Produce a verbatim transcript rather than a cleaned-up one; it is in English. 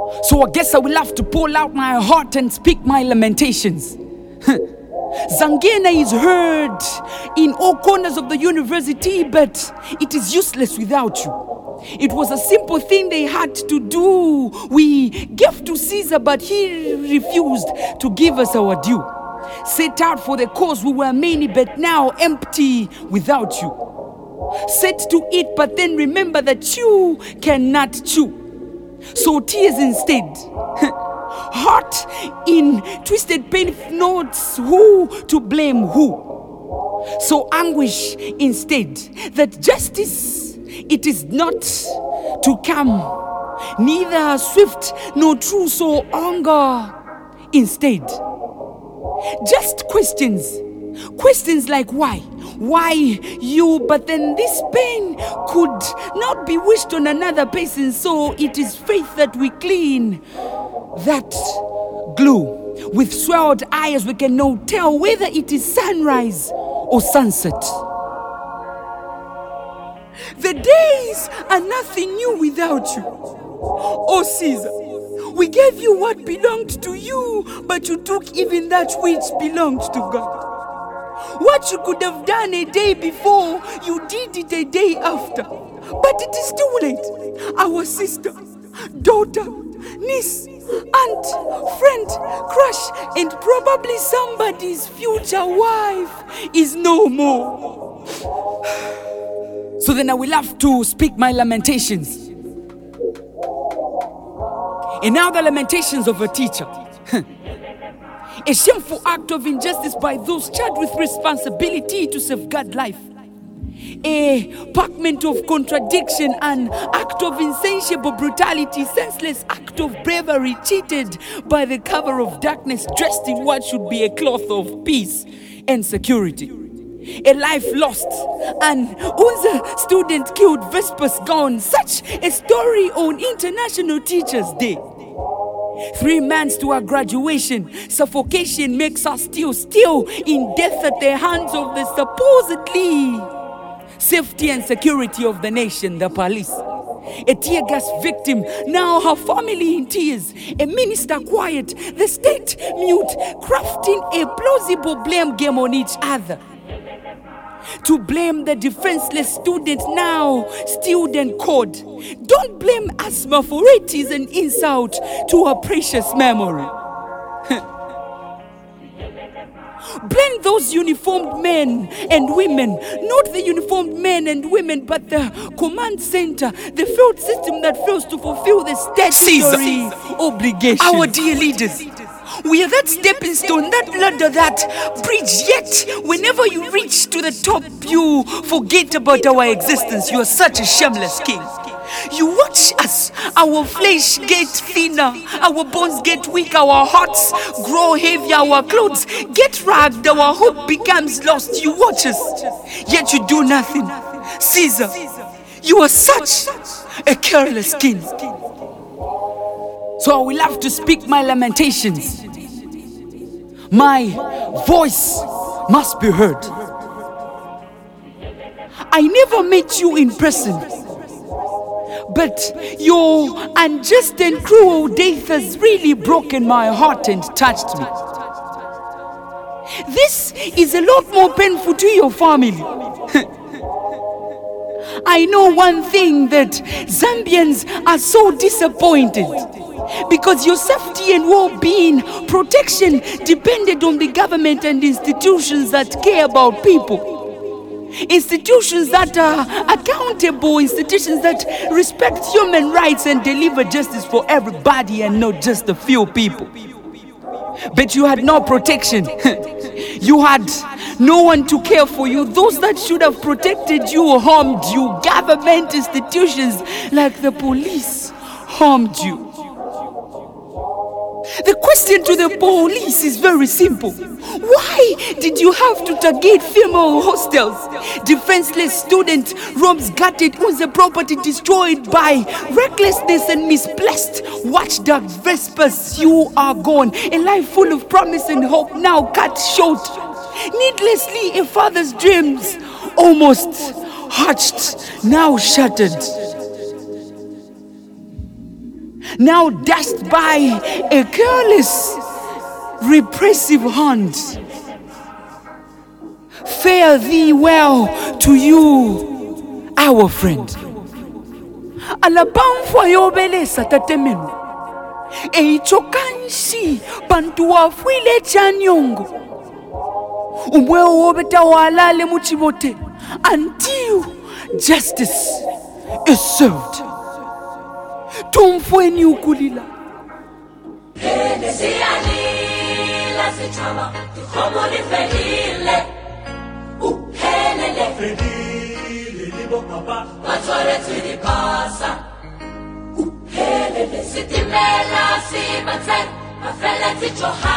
So I guess I will have to pull out my heart and speak my lamentations. Zangena is heard in all corners of the university, but it is useless without you. It was a simple thing they had to do. We gave to Caesar, but he refused to give us our due. Set out for the cause, we were many, but now empty without you. Set to eat, but then remember that you cannot chew. So tears instead. Heart in twisted pain notes, who to blame who. So anguish instead, that justice, it is not to come, neither swift nor true, so anger instead. Just questions, questions like why, why you, but then this pain could not be wished on another person, so it is faith that we clean that glue. With swelled eyes we can now tell whether it is sunrise or sunset. The days are nothing new without you. Oh Caesar, we gave you what belonged to you, but you took even that which belonged to God. What you could have done a day before, you did it a day after. But it is too late. Our sister, daughter, niece, aunt, friend, crush, and probably somebody's future wife is no more. So then I will have to speak my lamentations. And now the lamentations of a teacher. A shameful act of injustice by those charged with responsibility to safeguard life. A parchment of contradiction, an act of insatiable brutality, senseless act of bravery, cheated by the cover of darkness, dressed in what should be a cloth of peace and security. A life lost, an Unza student killed, Vespers gone. Such a story on International Teachers' Day. Three months to our graduation, suffocation makes us still, still in death at the hands of the supposedly safety and security of the nation, the police. A tear gas victim, now her family in tears. A minister quiet, the state mute, crafting a plausible blame game on each other. To blame the defenseless student, now student code. Don't blame asthma, for it is an insult to her precious memory. Blame those uniformed men and women, not the uniformed men and women, but the command center, the field system that fails to fulfill the statutory obligation. Our dear leaders, we are that stepping stone, that ladder, that bridge. Yet, whenever you reach to the top, you forget about our existence. You are such a shameless king. You watch us, our flesh get thinner, our bones get weak, our hearts grow heavier, our clothes get ragged, our hope becomes lost. You watch us, yet you do nothing. Caesar, you are such a careless king. So I will have to speak my lamentations. My voice must be heard. I never met you in person, but your unjust and cruel death has really broken my heart and touched me. This is a lot more painful to your family. I know one thing, that Zambians are so disappointed because your safety and well-being, protection depended on the government and institutions that care about people. Institutions that are accountable, institutions that respect human rights and deliver justice for everybody and not just a few people. But you had no protection. You had no one to care for you. Those that should have protected you harmed you. Government institutions like the police harmed you. The question to the police is very simple. Why did you have to target female hostels? Defenseless student, rooms gutted, Unza property destroyed by recklessness and misplaced watchdog Vespers. You are gone. A life full of promise and hope now cut short. Needlessly, a father's dreams almost hatched, now shattered. now dashed by a careless, repressive hand. Fare thee well to you, our friend. Alabamfwa yobelesa tatemenu. Eichokanshi bantu wafuile chanyongo. Umweo wobeta walale muchibote until justice is served. Tumfweni ukulila. Fedile libo papa Matore tuli pasa Uhelele sitimela si maten Mafele ticho ha